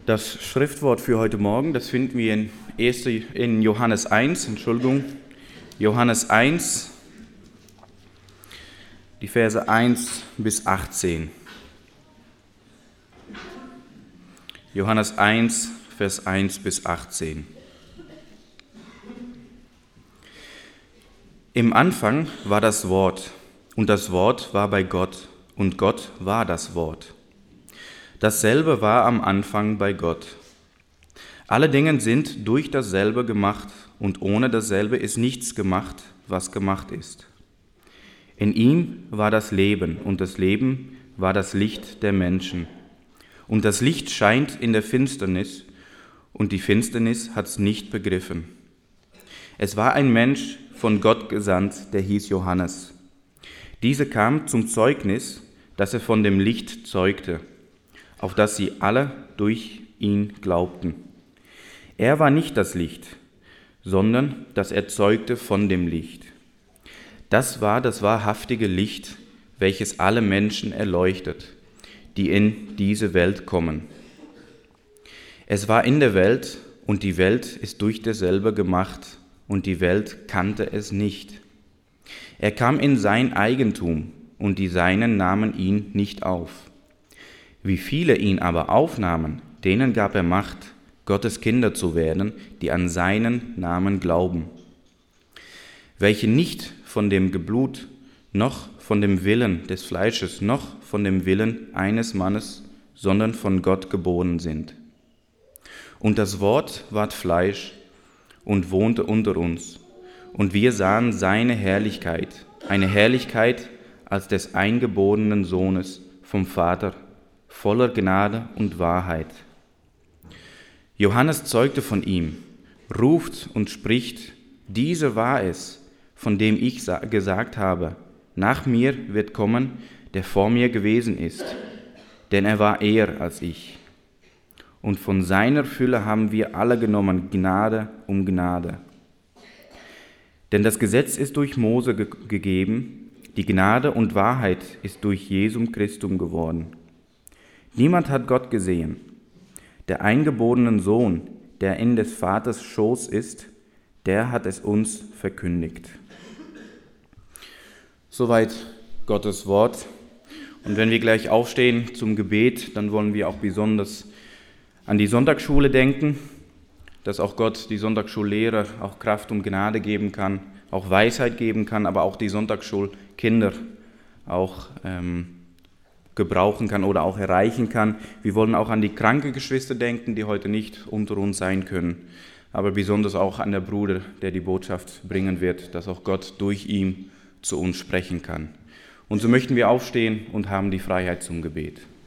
Das Schriftwort für heute Morgen, das finden wir in Johannes 1, Johannes 1, die Verse 1 bis 18. Johannes 1, Vers 1 bis 18. Im Anfang war das Wort, und das Wort war bei Gott, und Gott war das Wort. Dasselbe war am Anfang bei Gott. Alle Dinge sind durch dasselbe gemacht, und ohne dasselbe ist nichts gemacht, was gemacht ist. In ihm war das Leben, und das Leben war das Licht der Menschen. Und das Licht scheint in der Finsternis, und die Finsternis hat's nicht begriffen. Es war ein Mensch von Gott gesandt, der hieß Johannes. Dieser kam zum Zeugnis, dass er von dem Licht zeugte, auf das sie alle durch ihn glaubten. Er war nicht das Licht, sondern das erzeugte von dem Licht. Das war das wahrhaftige Licht, welches alle Menschen erleuchtet, die in diese Welt kommen. Es war in der Welt, und die Welt ist durch derselbe gemacht, und die Welt kannte es nicht. Er kam in sein Eigentum, und die Seinen nahmen ihn nicht auf. Wie viele ihn aber aufnahmen, denen gab er Macht, Gottes Kinder zu werden, die an seinen Namen glauben. Welche nicht von dem Geblut, noch von dem Willen des Fleisches, noch von dem Willen eines Mannes, sondern von Gott geboren sind. Und das Wort ward Fleisch und wohnte unter uns, und wir sahen seine Herrlichkeit, eine Herrlichkeit als des eingeborenen Sohnes vom Vater, voller Gnade und Wahrheit. Johannes zeugte von ihm, ruft und spricht, dieser war es, von dem ich gesagt habe, nach mir wird kommen, der vor mir gewesen ist, denn er war eher als ich. Und von seiner Fülle haben wir alle genommen, Gnade um Gnade. Denn das Gesetz ist durch Mose gegeben, die Gnade und Wahrheit ist durch Jesum Christum geworden. Niemand hat Gott gesehen. Der eingeborene Sohn, der in des Vaters Schoß ist, der hat es uns verkündigt. Soweit Gottes Wort. Und wenn wir gleich aufstehen zum Gebet, dann wollen wir auch besonders an die Sonntagsschule denken, dass auch Gott die Sonntagsschullehrer auch Kraft und Gnade geben kann, auch Weisheit geben kann, aber auch die Sonntagsschulkinder auch gebrauchen kann oder auch erreichen kann. Wir wollen auch an die kranken Geschwister denken, die heute nicht unter uns sein können, aber besonders auch an der Bruder, der die Botschaft bringen wird, dass auch Gott durch ihn zu uns sprechen kann. Und so möchten wir aufstehen und haben die Freiheit zum Gebet.